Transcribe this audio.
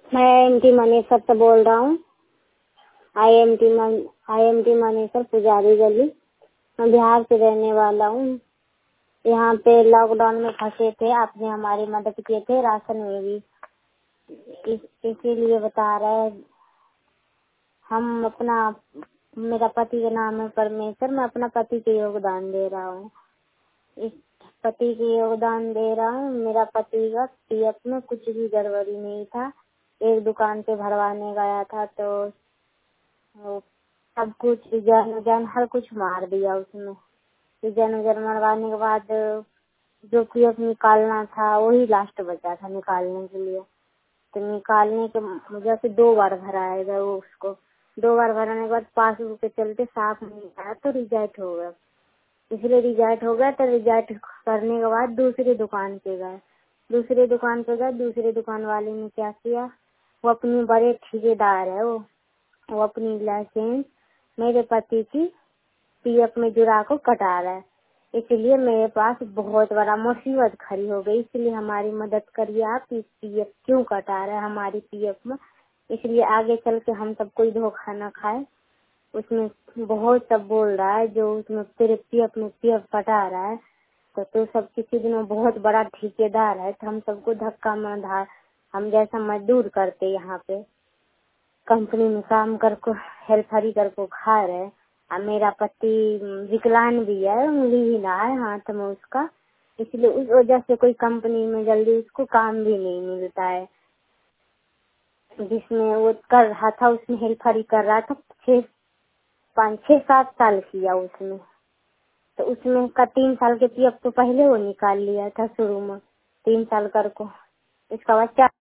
मैं एमटी मनेसर से बोल रहा हूँ। आईएमटी मनेसर पुजारी गली। मैं बिहार से रहने वाला हूँ। यहाँ पे लॉकडाउन में फंसे थे, आपने हमारी मदद किए थे राशन में भी। इसीलिए बता रहे हैं हम अपना, मेरा पति का नाम है परमेश्वर। मैं अपना पति के योगदान दे रहा हूँ। इस पति के योगदान दे रहा हूँ। मेरा पति का पीएफ में कुछ भी गड़बड़ी नहीं था। एक दुकान पे भरवाने गया था तो वो सब कुछ रिजन हर कुछ मार दिया उसने। रिजन मरवाने के बाद जो पीएफ निकालना था वही लास्ट बचा था निकालने के लिए। तो निकालने के वजह से 2 बार भराएगा वो उसको। 2 बार भराने के बाद पासबुक के चलते साफ नहीं आया तो रिजेक्ट हो गया। इसलिए रिजेक्ट हो गया तो रिजेक्ट करने के बाद दूसरी दुकान पे गए। दूसरी दुकान वाले ने क्या किया, वो अपनी बड़े ठेकेदार है, वो अपनी लाइसेंस मेरे पति की पीएफ में जुड़ा को कटा रहा है। इसलिए मेरे पास बहुत बड़ा मुसीबत खड़ी हो गई। इसलिए हमारी मदद करिए आप, इस पीएफ क्यों कटा रहा है हमारी पीएफ में। इसलिए आगे चल के हम सब कोई धोखा न खाए। उसमें बहुत सब बोल रहा है जो उसमें तेरे पीएफ में पीएफ कटा रहा है तो तू सब किसी दिन बहुत बड़ा ठेकेदार है। तो हम सबको धक्का मार, हम जैसा मजदूर करते यहाँ पे कंपनी में काम करको हेल्परी करको खा रहे। और मेरा पति विकलांग भी है, उंगली भी ना है हाथ में उसका। इसलिए उस वजह से कोई कंपनी में जल्दी उसको काम भी नहीं मिलता है। जिसमें वो कर रहा था उसमें हेल्परी कर रहा था 5-6-7 साल किया उसने। तो उसमें का 3 साल के पीएफ तो पहले वो निकाल लिया था शुरू में, 3 साल कर को। इसका बच्चा